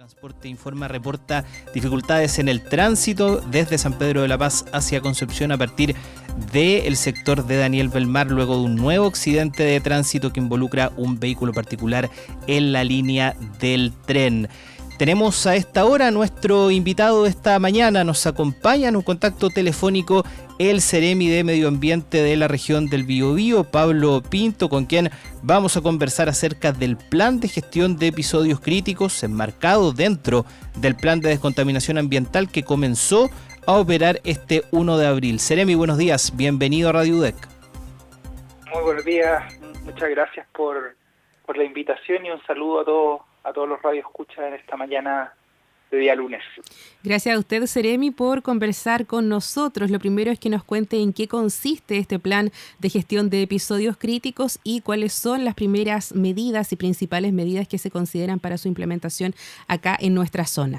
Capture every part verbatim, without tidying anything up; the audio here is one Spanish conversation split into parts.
Transporte informa, reporta dificultades en el tránsito desde San Pedro de la Paz hacia Concepción a partir del sector de Daniel Belmar, luego de un nuevo accidente de tránsito que involucra un vehículo particular en la línea del tren. Tenemos a esta hora nuestro invitado de esta mañana, nos acompaña en un contacto telefónico el Seremi de Medio Ambiente de la región del Biobío, Pablo Pinto, con quien vamos a conversar acerca del plan de gestión de episodios críticos enmarcado dentro del plan de descontaminación ambiental que comenzó a operar este uno de abril. Seremi, buenos días, bienvenido a Radio U D E C. Muy buenos días, muchas gracias por, por la invitación y un saludo a todos, a todos los radioescuchas en esta mañana de día lunes. Gracias a usted, Seremi, por conversar con nosotros. Lo primero es que nos cuente en qué consiste este plan de gestión de episodios críticos y cuáles son las primeras medidas y principales medidas que se consideran para su implementación acá en nuestra zona.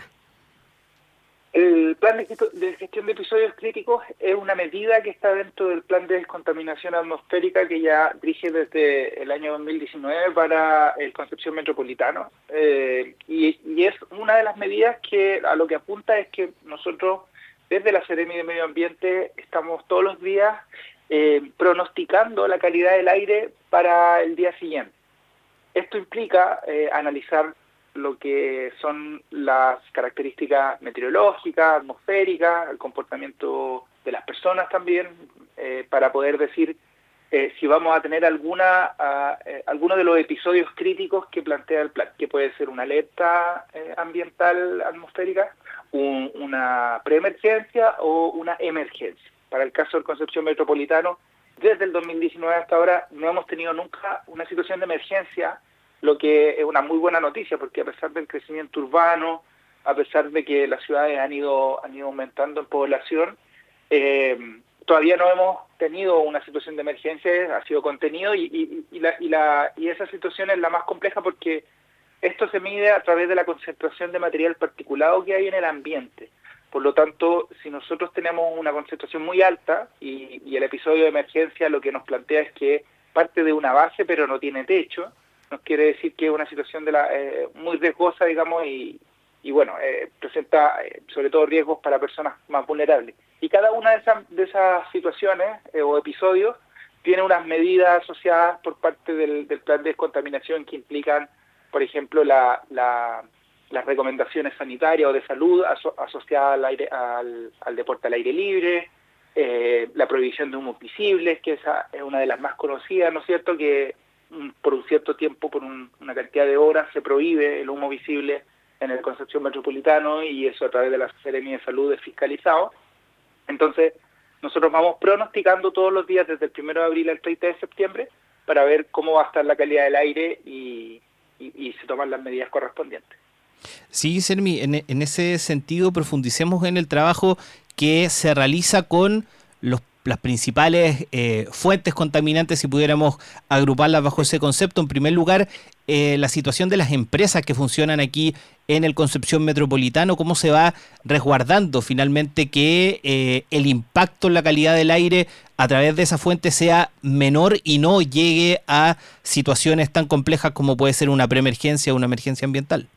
El plan de gestión de episodios críticos es una medida que está dentro del plan de descontaminación atmosférica que ya rige desde el año dos mil diecinueve para el Concepción Metropolitano. Eh, y, y es una de las medidas que a lo que apunta es que nosotros, desde la Seremi de Medio Ambiente, estamos todos los días eh, pronosticando la calidad del aire para el día siguiente. Esto implica eh, analizar lo que son las características meteorológicas, atmosféricas, el comportamiento de las personas también, eh, para poder decir eh, si vamos a tener alguna uh, eh, alguno de los episodios críticos que plantea el plan, que puede ser una alerta eh, ambiental atmosférica, un, una preemergencia o una emergencia. Para el caso del Concepción Metropolitano, desde el dos mil diecinueve hasta ahora no hemos tenido nunca una situación de emergencia, lo que es una muy buena noticia, porque a pesar del crecimiento urbano, a pesar de que las ciudades han ido han ido aumentando en población, eh, todavía no hemos tenido una situación de emergencia, ha sido contenido y, y, y, la, y, la, y esa situación es la más compleja porque esto se mide a través de la concentración de material particulado que hay en el ambiente. Por lo tanto, si nosotros tenemos una concentración muy alta y, y el episodio de emergencia lo que nos plantea es que parte de una base pero no tiene techo, nos quiere decir que es una situación de la eh, muy riesgosa, digamos, y, y bueno, eh, presenta eh, sobre todo riesgos para personas más vulnerables. Y cada una de esas, de esas situaciones eh, o episodios tiene unas medidas asociadas por parte del, del plan de descontaminación que implican, por ejemplo, la, la, las recomendaciones sanitarias o de salud aso, asociadas al, aire, al, al deporte al aire libre, eh, la prohibición de humos visibles, que esa es una de las más conocidas, ¿no es cierto?, que por un cierto tiempo, por un, una cantidad de horas, se prohíbe el humo visible en el Concepción Metropolitano y eso a través de la Seremi de Salud es fiscalizado. Entonces, nosotros vamos pronosticando todos los días desde el primero de abril al treinta de septiembre para ver cómo va a estar la calidad del aire y, y, y se toman las medidas correspondientes. Sí, Seremi, en, en ese sentido profundicemos en el trabajo que se realiza con los las principales eh, fuentes contaminantes, si pudiéramos agruparlas bajo ese concepto. En primer lugar, eh, la situación de las empresas que funcionan aquí en el Concepción Metropolitano, cómo se va resguardando finalmente que eh, el impacto en la calidad del aire a través de esa fuente sea menor y no llegue a situaciones tan complejas como puede ser una preemergencia o una emergencia ambiental.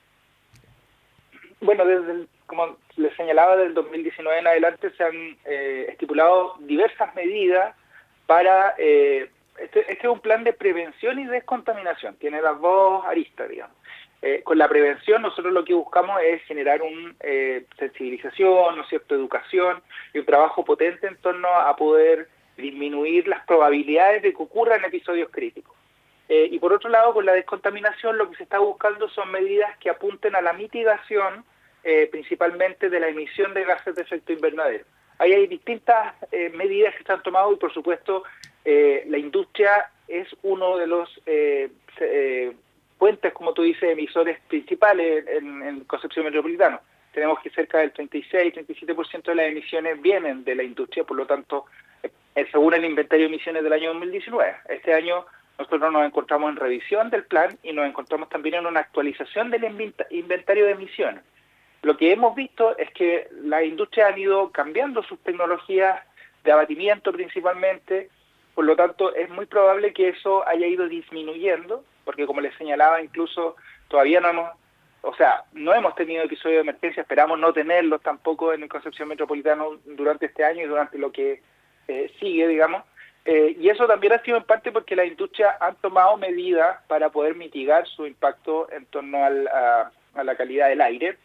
Bueno, desde el, como les señalaba, del dos mil diecinueve en adelante se han eh, estipulado diversas medidas para... Eh, este, este es un plan de prevención y descontaminación, tiene las dos aristas, digamos. Eh, con la prevención nosotros lo que buscamos es generar una eh, sensibilización, ¿no es cierto?, educación y un trabajo potente en torno a poder disminuir las probabilidades de que ocurran episodios críticos. Eh, y por otro lado, con la descontaminación lo que se está buscando son medidas que apunten a la mitigación Eh, principalmente de la emisión de gases de efecto invernadero. Ahí hay distintas eh, medidas que están tomadas y, por supuesto, eh, la industria es uno de los eh, eh, puentes, como tú dices, emisores principales en, en Concepción Metropolitano. Tenemos que cerca del treinta y seis, treinta y siete por ciento de las emisiones vienen de la industria, por lo tanto, eh, según el inventario de emisiones del año dos mil diecinueve. Este año nosotros nos encontramos en revisión del plan y nos encontramos también en una actualización del inventario de emisiones. Lo que hemos visto es que las industrias han ido cambiando sus tecnologías de abatimiento principalmente, por lo tanto es muy probable que eso haya ido disminuyendo, porque como les señalaba, incluso todavía no hemos o sea, no hemos tenido episodios de emergencia, esperamos no tenerlos tampoco en el Concepción Metropolitano durante este año y durante lo que eh, sigue, digamos. Eh, y eso también ha sido en parte porque las industrias han tomado medidas para poder mitigar su impacto en torno al, a, a la calidad del aire,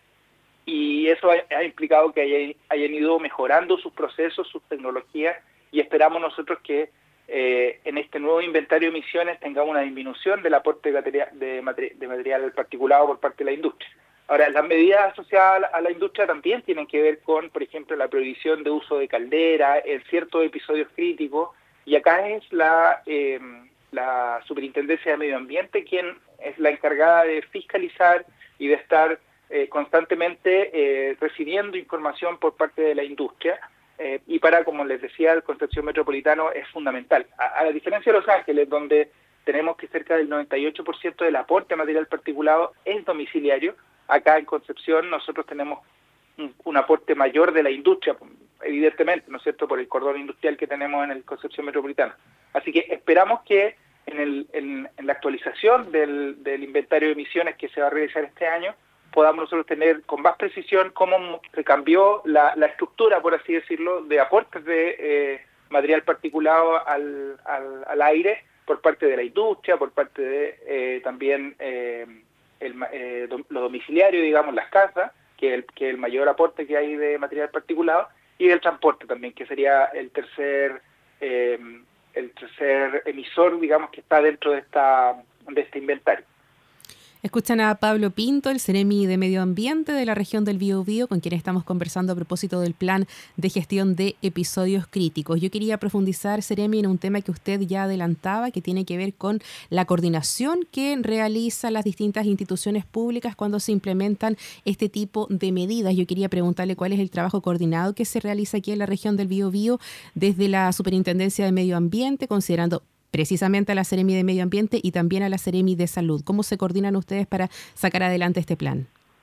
y eso ha, ha implicado que hayan, hayan ido mejorando sus procesos, sus tecnologías, y esperamos nosotros que eh, en este nuevo inventario de emisiones tengamos una disminución del aporte de material, de, materi de material particulado por parte de la industria. Ahora, las medidas asociadas a la, a la industria también tienen que ver con, por ejemplo, la prohibición de uso de caldera en ciertos episodios críticos. Y acá es la, eh, la Superintendencia de Medio Ambiente quien es la encargada de fiscalizar y de estar eh, constantemente eh, recibiendo información por parte de la industria. Eh, y para, como les decía, el Concepción Metropolitano es fundamental. A, a la diferencia de Los Ángeles, donde tenemos que cerca del noventa y ocho por ciento del aporte de material particulado es domiciliario, acá en Concepción nosotros tenemos un, un aporte mayor de la industria, evidentemente, ¿no es cierto?, por el cordón industrial que tenemos en el Concepción Metropolitano. Así que esperamos que en, el, en, en la actualización del, del inventario de emisiones que se va a realizar este año, podamos nosotros tener con más precisión cómo se cambió la, la estructura, por así decirlo, de aportes de eh, material particulado al, al, al aire por parte de la industria, por parte de eh, también eh, el, eh, dom, lo domiciliario, digamos, las casas, que es el, que el mayor aporte que hay de material particulado, y del transporte también, que sería el tercer eh, el tercer emisor, digamos, que está dentro de esta de este inventario. Escuchan a Pablo Pinto, el Seremi de Medio Ambiente de la región del Biobío, con quien estamos conversando a propósito del plan de gestión de episodios críticos. Yo quería profundizar, Seremi, en un tema que usted ya adelantaba, que tiene que ver con la coordinación que realizan las distintas instituciones públicas cuando se implementan este tipo de medidas. Yo quería preguntarle cuál es el trabajo coordinado que se realiza aquí en la región del Biobío desde la Superintendencia de Medio Ambiente, considerando precisamente a la Seremi de Medio Ambiente y también a la Seremi de Salud. ¿Cómo se coordinan ustedes para sacar adelante este plan?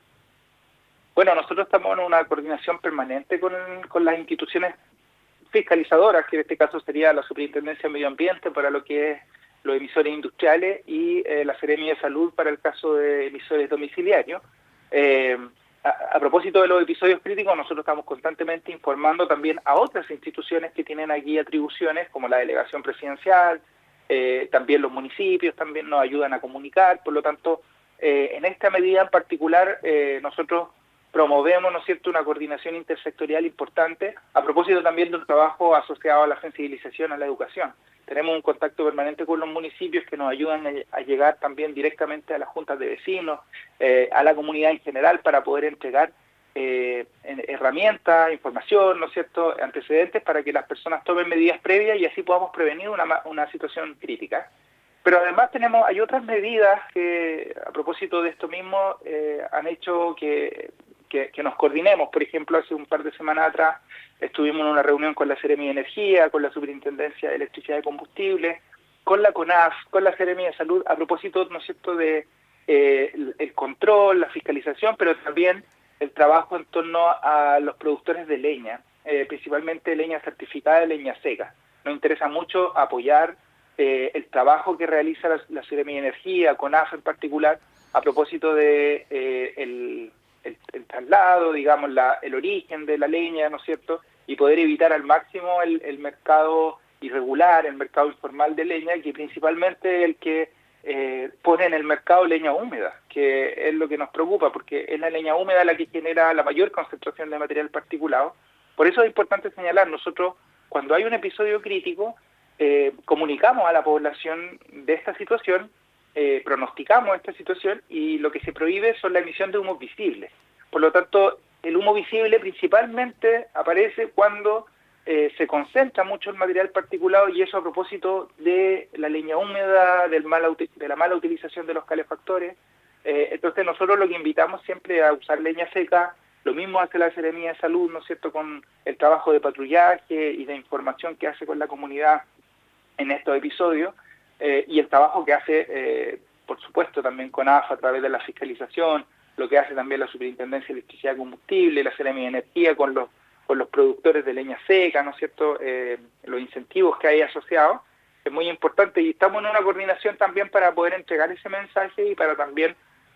Bueno, nosotros estamos en una coordinación permanente con, con las instituciones fiscalizadoras, que en este caso sería la Superintendencia de Medio Ambiente para lo que es los emisores industriales y eh, la Seremi de Salud para el caso de emisores domiciliarios. Eh, a, a propósito de los episodios críticos, nosotros estamos constantemente informando también a otras instituciones que tienen aquí atribuciones, como la Delegación Presidencial. Eh, también los municipios también nos ayudan a comunicar, por lo tanto, eh, en esta medida en particular, eh, nosotros promovemos, ¿no es cierto?, una coordinación intersectorial importante, a propósito también de un trabajo asociado a la sensibilización, a la educación. Tenemos un contacto permanente con los municipios que nos ayudan a, a llegar también directamente a las juntas de vecinos, eh, a la comunidad en general, para poder entregar Eh, herramientas, información, ¿no es cierto?, antecedentes para que las personas tomen medidas previas y así podamos prevenir una, una situación crítica. Pero además tenemos, hay otras medidas que, a propósito de esto mismo, eh, han hecho que, que, que nos coordinemos. Por ejemplo, hace un par de semanas atrás estuvimos en una reunión con la Seremi de Energía, con la Superintendencia de Electricidad y Combustible, con la CONAF, con la Seremi de Salud, a propósito, ¿no es cierto?, de eh, el, el control, la fiscalización, pero también el trabajo en torno a los productores de leña, eh, principalmente leña certificada y leña seca. Nos interesa mucho apoyar eh, el trabajo que realiza la, la Seremi de Energía, CONAF en particular, a propósito de eh, el, el, el traslado, digamos, la, el origen de la leña, ¿no es cierto?, y poder evitar al máximo el, el mercado irregular, el mercado informal de leña, que principalmente el que Eh, pone en el mercado leña húmeda, que es lo que nos preocupa, porque es la leña húmeda la que genera la mayor concentración de material particulado. Por eso es importante señalar, nosotros cuando hay un episodio crítico, eh, comunicamos a la población de esta situación, eh, pronosticamos esta situación y lo que se prohíbe son la emisión de humos visibles. Por lo tanto, el humo visible principalmente aparece cuando Eh, se concentra mucho el material particulado, y eso a propósito de la leña húmeda, del mala, de la mala utilización de los calefactores. Eh, entonces nosotros lo que invitamos siempre a usar leña seca, lo mismo hace la Seremi de Salud, ¿no es cierto?, con el trabajo de patrullaje y de información que hace con la comunidad en estos episodios, eh, y el trabajo que hace, eh, por supuesto, también con A F A a través de la fiscalización, lo que hace también la Superintendencia de Electricidad y Combustible, la Seremi de Energía con los con los productores de leña seca, ¿no es cierto?, eh, los incentivos que hay asociados, es muy importante, y estamos en una coordinación también para poder entregar ese mensaje y para también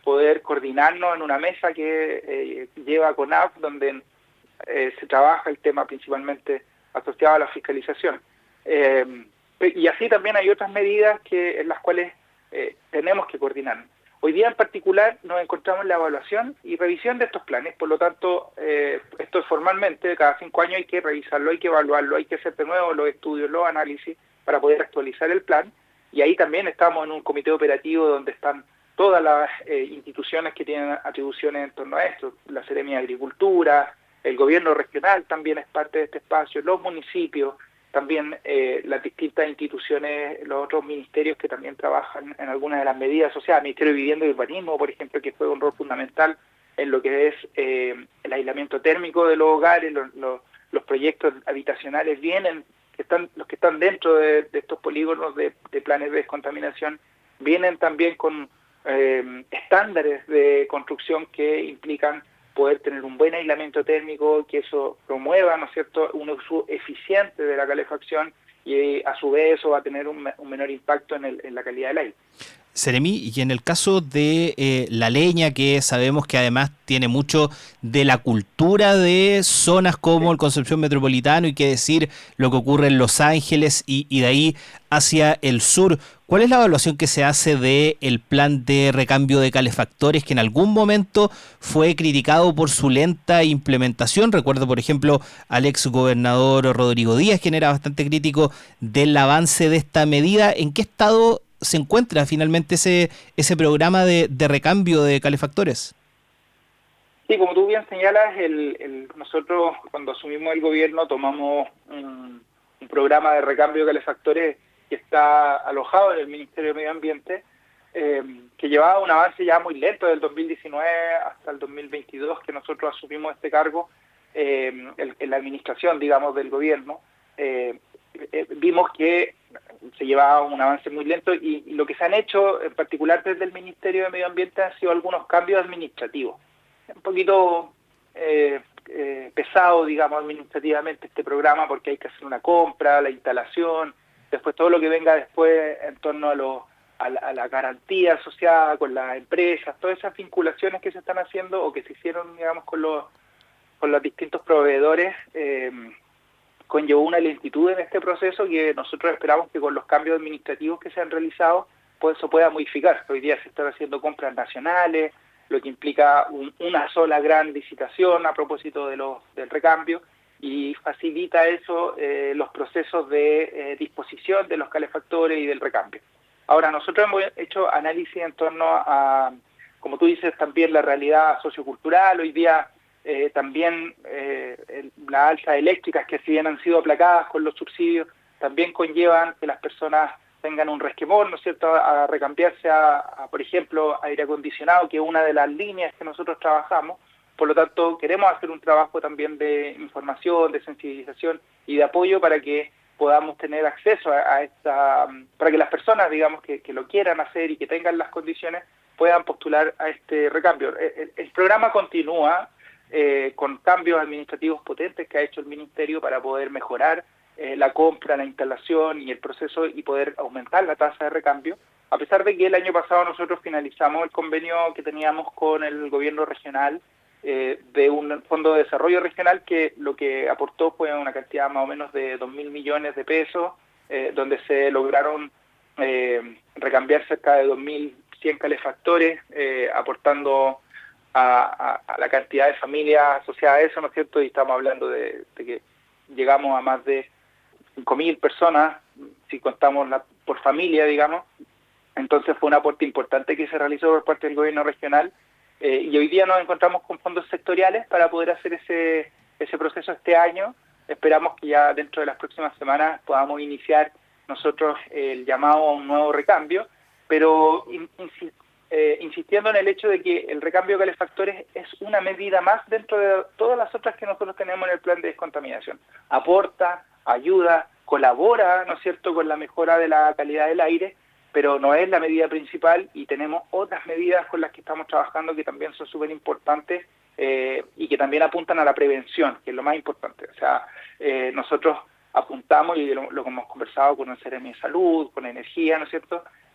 poder coordinarnos en una mesa que eh, lleva CONAF, donde eh, se trabaja el tema principalmente asociado a la fiscalización. Eh, y así también hay otras medidas que en las cuales eh, tenemos que coordinar. Hoy día en particular nos encontramos en la evaluación y revisión de estos planes, por lo tanto, eh, esto formalmente, cada cinco años hay que revisarlo, hay que evaluarlo, hay que hacer de nuevo los estudios, los análisis para poder actualizar el plan, y ahí también estamos en un comité operativo donde están todas las eh, instituciones que tienen atribuciones en torno a esto, la Seremia de Agricultura, el gobierno regional también es parte de este espacio, los municipios, también eh, las distintas instituciones, los otros ministerios que también trabajan en algunas de las medidas asociadas, el Ministerio de Vivienda y Urbanismo, por ejemplo, que juega un rol fundamental en lo que es eh, el aislamiento térmico de los hogares, los, los, los proyectos habitacionales vienen, que están, los que están dentro de, de estos polígonos de, de planes de descontaminación, vienen también con eh, estándares de construcción que implican poder tener un buen aislamiento térmico, que eso promueva, ¿no es cierto?, un uso eficiente de la calefacción y a su vez eso va a tener un, un menor impacto en, el, en la calidad del aire. Seremi, y en el caso de eh, la leña, que sabemos que además tiene mucho de la cultura de zonas como el Concepción Metropolitano, y que decir lo que ocurre en Los Ángeles y, y de ahí hacia el sur, ¿cuál es la evaluación que se hace del plan de recambio de calefactores que en algún momento fue criticado por su lenta implementación? Recuerdo, por ejemplo, al ex gobernador Rodrigo Díaz, quien era bastante crítico del avance de esta medida. ¿En qué estado se encuentra finalmente ese ese programa de, de recambio de calefactores? Sí, como tú bien señalas, el, el, nosotros cuando asumimos el gobierno tomamos un, un programa de recambio de calefactores que está alojado en el Ministerio de Medio Ambiente, eh, que llevaba un avance ya muy lento del dos mil diecinueve hasta el dos mil veintidós, que nosotros asumimos este cargo eh, en, en la administración, digamos, del gobierno. Eh, eh, vimos que se llevaba un avance muy lento y, y lo que se han hecho, en particular desde el Ministerio de Medio Ambiente, han sido algunos cambios administrativos. Un poquito eh, eh, pesado, digamos, administrativamente este programa, porque hay que hacer una compra, la instalación, después todo lo que venga después en torno a, lo, a, la, a la garantía asociada con las empresas, todas esas vinculaciones que se están haciendo o que se hicieron, digamos, con los, con los distintos proveedores, eh, conllevó una lentitud en este proceso que nosotros esperamos que con los cambios administrativos que se han realizado, pues eso pueda modificar. Hoy día se están haciendo compras nacionales, lo que implica un, una sola gran licitación a propósito de los, del recambio, y facilita eso eh, los procesos de eh, disposición de los calefactores y del recambio. Ahora, nosotros hemos hecho análisis en torno a, como tú dices, también la realidad sociocultural. Hoy día eh, también eh, el, las alzas eléctricas, que si bien han sido aplacadas con los subsidios, también conllevan que las personas tengan un resquemor, ¿no es cierto?, a, a recambiarse a, a, por ejemplo, aire acondicionado, que es una de las líneas que nosotros trabajamos. Por lo tanto, queremos hacer un trabajo también de información, de sensibilización y de apoyo para que podamos tener acceso a, a esta, para que las personas, digamos, que, que lo quieran hacer y que tengan las condiciones, puedan postular a este recambio. El, el programa continúa eh, con cambios administrativos potentes que ha hecho el Ministerio para poder mejorar eh, la compra, la instalación y el proceso y poder aumentar la tasa de recambio, a pesar de que el año pasado nosotros finalizamos el convenio que teníamos con el gobierno regional eh, de un fondo de desarrollo regional que lo que aportó fue una cantidad más o menos de dos mil millones de pesos, eh, donde se lograron eh, recambiar cerca de dos mil cien calefactores, eh, aportando a, a, a la cantidad de familias asociadas a eso, ¿no es cierto? Y estamos hablando de, de que llegamos a más de cinco mil personas, si contamos la, por familia, digamos. Entonces fue un aporte importante que se realizó por parte del gobierno regional, eh, y hoy día nos encontramos con fondos sectoriales para poder hacer ese, ese proceso este año. Esperamos que ya dentro de las próximas semanas podamos iniciar nosotros el llamado a un nuevo recambio, pero in, in, eh, insistiendo en el hecho de que el recambio de calefactores es una medida más dentro de todas las otras que nosotros tenemos en el plan de descontaminación. Aporta, ayuda, colabora, ¿no es cierto?, con la mejora de la calidad del aire, pero no es la medida principal, y tenemos otras medidas con las que estamos trabajando que también son súper importantes eh, y que también apuntan a la prevención, que es lo más importante. O sea, eh, nosotros apuntamos, y lo, lo que hemos conversado con el Seremi de Salud, con Energía, ¿no es cierto?,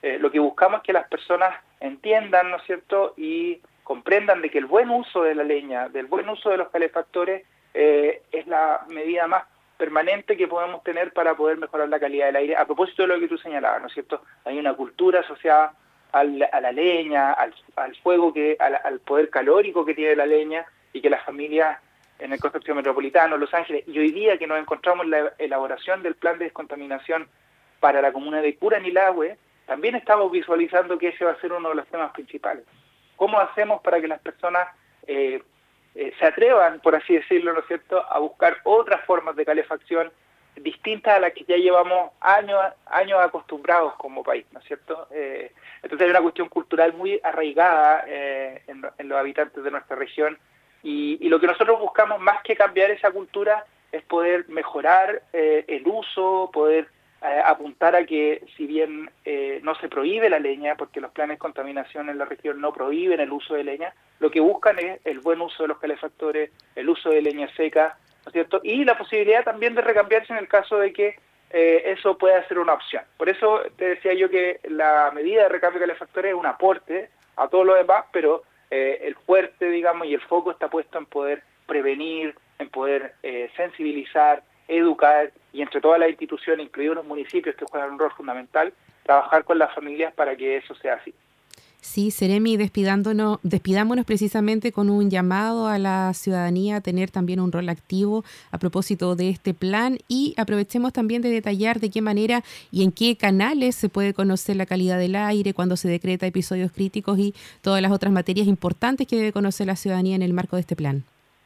eh, lo que buscamos es que las personas entiendan, ¿no es cierto?, y comprendan de que el buen uso de la leña, del buen uso de los calefactores, eh, es la medida más permanente que podemos tener para poder mejorar la calidad del aire. A propósito de lo que tú señalabas, ¿no es cierto?, hay una cultura asociada al, a la leña, al, al fuego, que al, al poder calórico que tiene la leña, y que las familias en el Concepción Metropolitano, Los Ángeles, y hoy día que nos encontramos en la elaboración del plan de descontaminación para la comuna de Curanilahue, también estamos visualizando que ese va a ser uno de los temas principales. ¿Cómo hacemos para que las personas eh, eh, se atrevan, por así decirlo, ¿no es cierto?, a buscar otras formas de calefacción distintas a las que ya llevamos años años acostumbrados como país, ¿no es cierto? Eh, entonces hay una cuestión cultural muy arraigada eh, en, en los habitantes de nuestra región, y, y lo que nosotros buscamos, más que cambiar esa cultura, es poder mejorar eh, el uso, poder eh, apuntar a que, si bien eh, no se prohíbe la leña, porque los planes de contaminación en la región no prohíben el uso de leña, lo que buscan es el buen uso de los calefactores, el uso de leña seca, ¿no es cierto?, y la posibilidad también de recambiarse en el caso de que eh, eso pueda ser una opción. Por eso te decía yo que la medida de recambio de calefactores es un aporte a todo lo demás, pero eh, el fuerte, digamos, y el foco está puesto en poder prevenir, en poder eh, sensibilizar, educar, y entre todas las instituciones, incluidos los municipios que juegan un rol fundamental, trabajar con las familias para que eso sea así. Sí, Seremi, despidándonos, despidámonos precisamente con un llamado a la ciudadanía a tener también un rol activo a propósito de este plan, y aprovechemos también de detallar de qué manera y en qué canales se puede conocer la calidad del aire, cuando se decreta episodios críticos y todas las otras materias importantes que debe conocer la ciudadanía en el marco de este plan.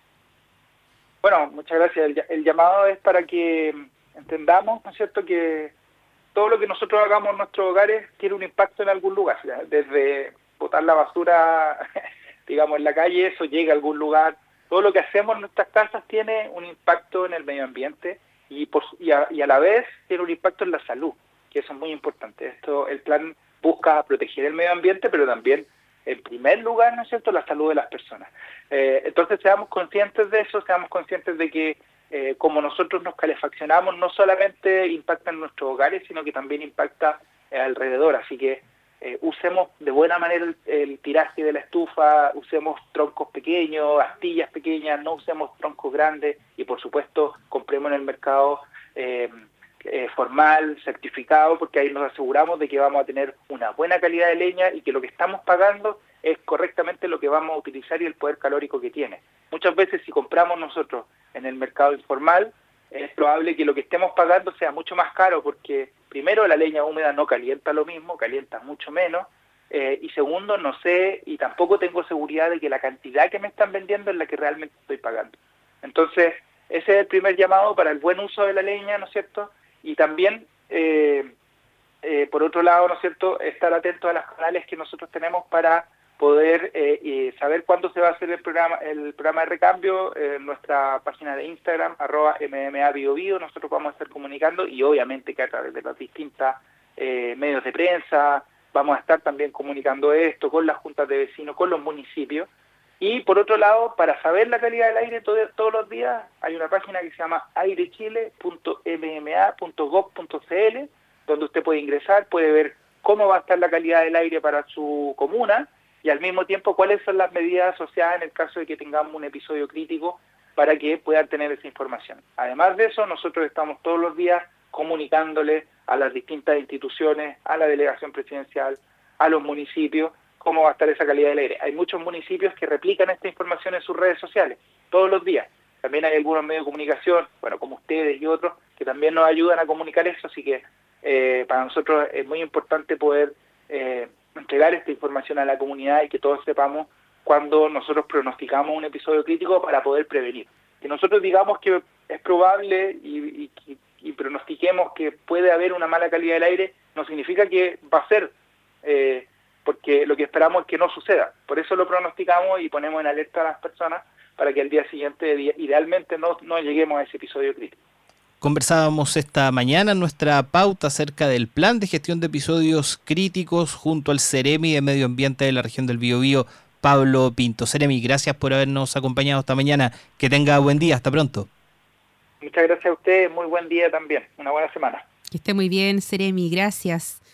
Bueno, muchas gracias. El, el llamado es para que entendamos, ¿no es cierto?, que todo lo que nosotros hagamos en nuestros hogares tiene un impacto en algún lugar, ¿sí? Desde botar la basura, digamos, en la calle, eso llega a algún lugar. Todo lo que hacemos en nuestras casas tiene un impacto en el medio ambiente, y, por, y, a, y a la vez tiene un impacto en la salud, que eso es muy importante. Esto, el plan busca proteger el medio ambiente, pero también, en primer lugar, ¿no es cierto?, la salud de las personas. Eh, entonces, seamos conscientes de eso, seamos conscientes de que Eh, como nosotros nos calefaccionamos, no solamente impacta en nuestros hogares, sino que también impacta eh, alrededor. Así que eh, usemos de buena manera el, el tiraje de la estufa, usemos troncos pequeños, astillas pequeñas, no usemos troncos grandes, y por supuesto compremos en el mercado eh, eh, formal, certificado, porque ahí nos aseguramos de que vamos a tener una buena calidad de leña y que lo que estamos pagando es correctamente lo que vamos a utilizar y el poder calórico que tiene. Muchas veces, si compramos nosotros en el mercado informal, es probable que lo que estemos pagando sea mucho más caro, porque primero, la leña húmeda no calienta lo mismo, calienta mucho menos, eh, y segundo, no sé y tampoco tengo seguridad de que la cantidad que me están vendiendo es la que realmente estoy pagando. Entonces, ese es el primer llamado para el buen uso de la leña, ¿no es cierto? Y también, eh, eh, por otro lado, ¿no es cierto?, estar atentos a los canales que nosotros tenemos para poder eh, eh, saber cuándo se va a hacer el programa el programa de recambio. En eh, nuestra página de Instagram, arroba mmabiobio, nosotros vamos a estar comunicando, y obviamente que a través de los distintos eh, medios de prensa vamos a estar también comunicando esto con las juntas de vecinos, con los municipios. Y por otro lado, para saber la calidad del aire todo, todos los días, hay una página que se llama airechile punto m m a punto gov punto c l, donde usted puede ingresar, puede ver cómo va a estar la calidad del aire para su comuna, y al mismo tiempo cuáles son las medidas asociadas en el caso de que tengamos un episodio crítico, para que puedan tener esa información. Además de eso, nosotros estamos todos los días comunicándole a las distintas instituciones, a la delegación presidencial, a los municipios, cómo va a estar esa calidad del aire. Hay muchos municipios que replican esta información en sus redes sociales, todos los días. También hay algunos medios de comunicación, bueno, como ustedes y otros, que también nos ayudan a comunicar eso, así que eh, para nosotros es muy importante poder eh, entregar esta información a la comunidad, y que todos sepamos cuando nosotros pronosticamos un episodio crítico para poder prevenir. Que nosotros digamos que es probable y, y, y pronostiquemos que puede haber una mala calidad del aire, no significa que va a ser, eh, porque lo que esperamos es que no suceda. Por eso lo pronosticamos y ponemos en alerta a las personas para que al día siguiente idealmente no, no lleguemos a ese episodio crítico. Conversábamos esta mañana en nuestra pauta acerca del plan de gestión de episodios críticos junto al Seremi de Medio Ambiente de la región del Biobío, Pablo Pinto. Seremi, gracias por habernos acompañado esta mañana. Que tenga buen día. Hasta pronto. Muchas gracias a ustedes. Muy buen día también. Una buena semana. Que esté muy bien, Seremi. Gracias.